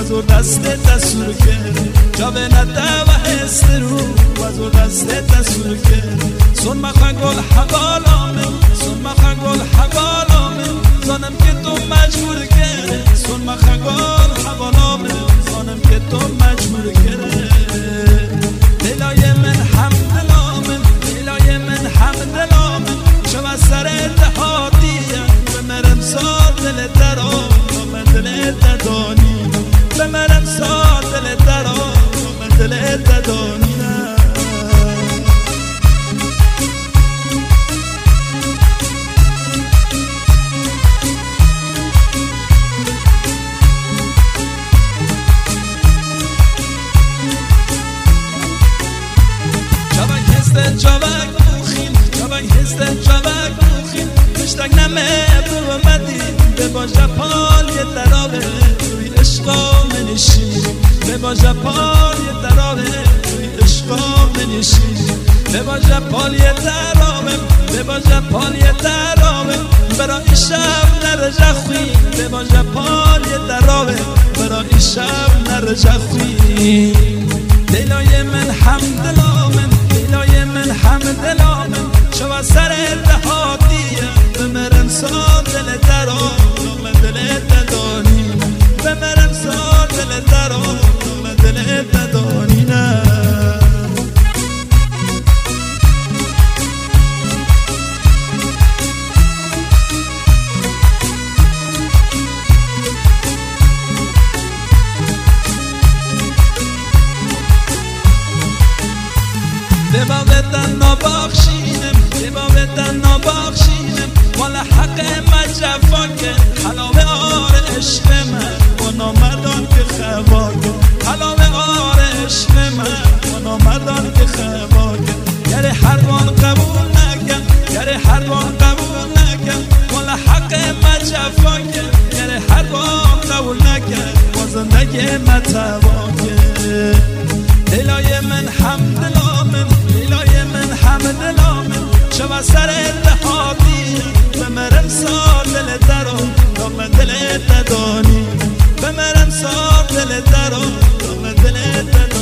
وزور دست دستور کرد جاوه نده و حس رو وزور دست دستور کرد سون مخن گل حقالامه سون مخن گل حقالامه زانم که تو مجبور کرد سون مخن گل حقالامه زانم که تو مجبور کرد دلای من حمدلامه دلای من حمدلامه شما سر اتحادیه بمرم سال دل درام من دل ددانی بمرم سال دل درام من دل ددانی جوک بوخین جوک هست جوک بوخین مشتاق نمه تو مدی به باجا پال یه درابه توی عشقا منشین به باجا پال یه درابه توی عشقا منشین به باجا پال یه درابه به باجا پال یه درابه برای شب نرجع خوی به باجا پال یه درابه برای شب نرجع خوی دلای من حمدلامه دلای من حمدلامه شما سر اتحادیه بمرم سال دل درام من دل ددانی بمرم سال دل درام من دل ددانی نه بباوتن نباخشینم بباوتن نباخشینم والا حق مجفاکه حلاوه آر عشق من و نامدان که خواکه حلاوه آر عشق من و نامدان که خواکه یعنی هر وان قبول نکن یعنی هر وان قبول نکن والا حق مجفاکه یعنی هر وان قبول نکن و زندگی متواکه دلای من حمدلامه دلای من حمدلامه شما سر اتحادی بمرم سال دل درام تا من دل ددانی بمرم سال دل درام تا من دل ددانی